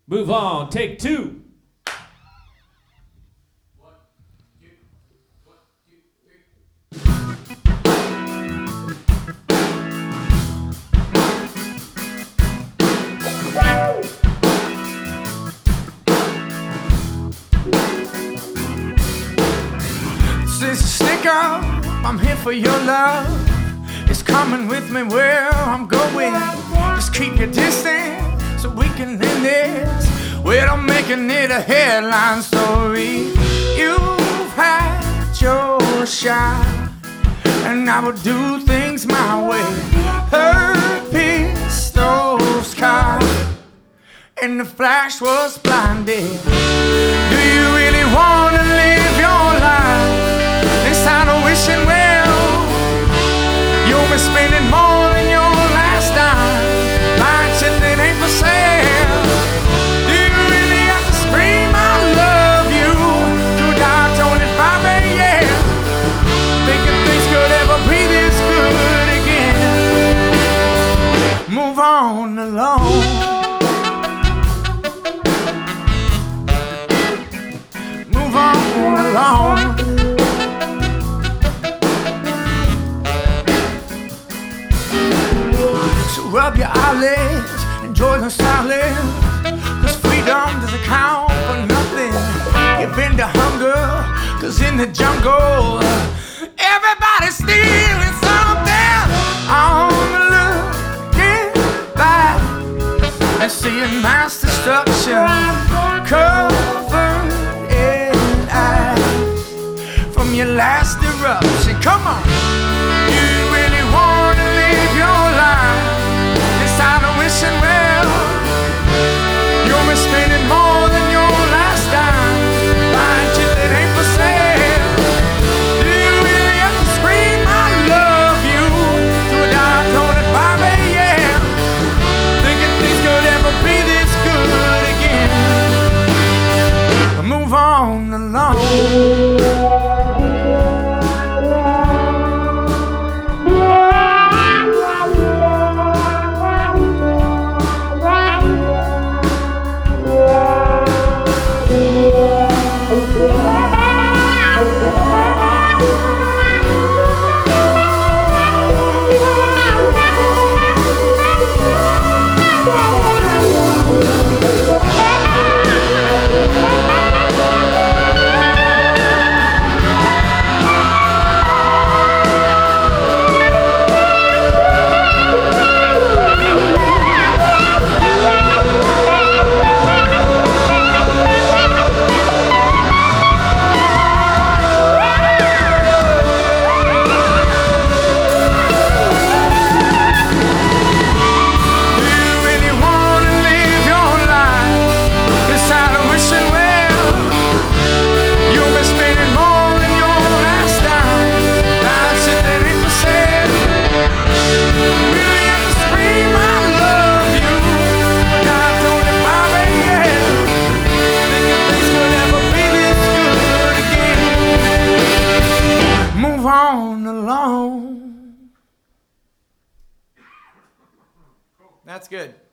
Move on, take two. This is stick up, I'm here for your love. It's coming with me where I'm going. Just keep your distance so we can end this without making it a headline story. You've had your shot, and I will do things my way. Her pistols cocked, and the flash was blinded. Do you really want to live your life inside of wishing well? You'll be spending more than your last dime buying shit that ain't for sale. Do you really have to scream I love you to die on it 5 a.m. thinking things could ever be this good again? Move on alone. Move on alone. So rub your eyelids, enjoy the silence, 'cause freedom doesn't count for nothing. Give in to hunger, 'cause in the jungle everybody's stealing something. On the looking back and seeing mass destruction covered in ice from your last eruption. Come on. You really want to live your life inside of wishing well? You'll be spending more than your last dime buying shit that ain't for sale. Do you really have to scream I love you to a diatone at 5 a.m. thinking things could ever be this good again? Move on alone. On alone. That's good.